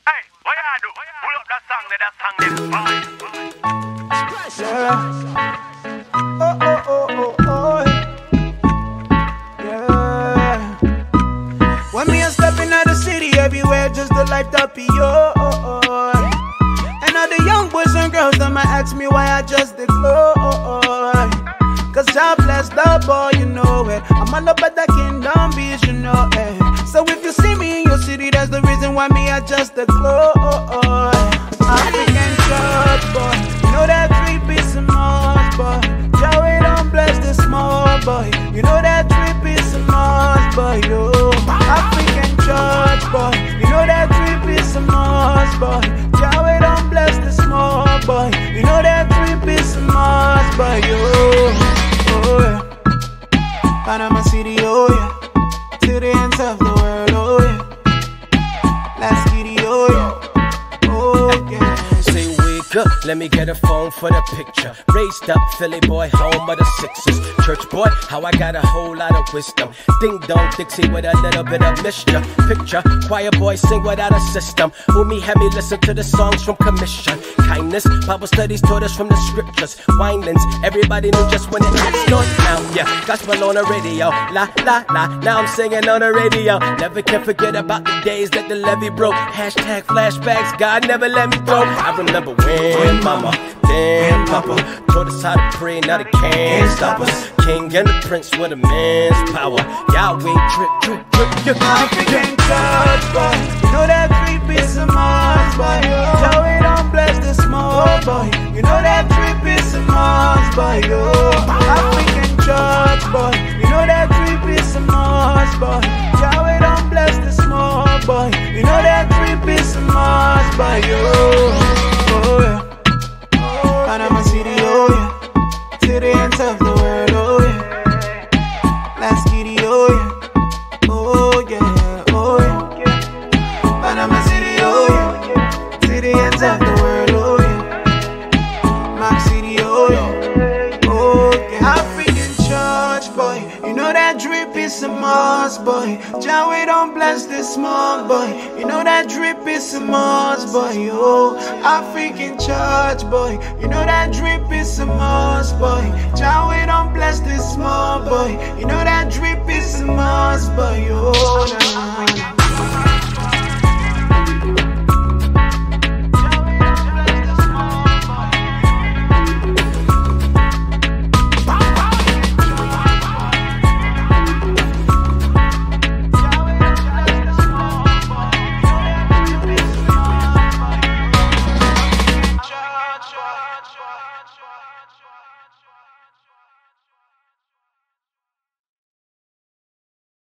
Hey, what you do? Pull up that song, that song is fine. Yeah. Oh, oh, oh, oh, oh. Yeah. When me a stepping out the city, everywhere just the light up yo. And all the young boys and girls that might ask me why I just declare. Cause I bless the boy, you know it. I'm all about that Kingdom Beach, you know it. So if you see me in your city, that's the reason why me I just declare. African church boy, you know that 3-piece of Mars boy. Joey don't bless the small boy, you know that 3-piece of Mars boy, yo. African church boy, you know that 3-piece of Mars boy. Joey don't bless the small boy, you know that 3-piece of Mars boy, yo. Oh yeah, Panama City, oh yeah, to the ends of the world, oh yeah. Let's get it, oh yeah, oh yeah. Say wake up, let me get a phone for the picture. Raised up, Philly boy, home of the Sixers. Church boy, how I got a whole lot of wisdom. Ding dong Dixie with a little bit of mischief. Picture, choir boy sing without a system. Umi had me listen to the songs from commission. Kindness, Bible studies taught us from the scriptures. Windings, everybody knew just when it hits north now. Yeah, gospel on the radio, la la la. Now I'm singing on the radio. Never can forget about the days that the levee broke. Hashtag flashbacks, God never let me go. I remember when mama, then papa taught us how to pray, now they can't stop us. King and the prince with a man's power. Yahweh drip, drip, drip, drip, African church boy, you know that 3-piece of Mars boy. Joey don't bless the small boy, you know that 3-piece of Mars boy, yo. African church boy, you know that 3-piece of Mars boy. Joey don't bless the small boy, you know that 3-piece of Mars boy, yo. Oh yeah, Panama City, oh yeah, to the ends of the world, oh yeah. Let's get it, oh yeah. Oh yeah, oh yeah. Panama City, oh yeah. To the ends of the world, oh yeah. Mac City, oh yeah. Oh yeah. African church boy, you know that 3-piece of Mars boy. Joey don't bless this small boy, you know that 3-piece of Mars boy, oh. African church boy, you know that 3-piece of Mars boy. Joey don't bless this small boy, you know that 3-piece of Mars boy, oh.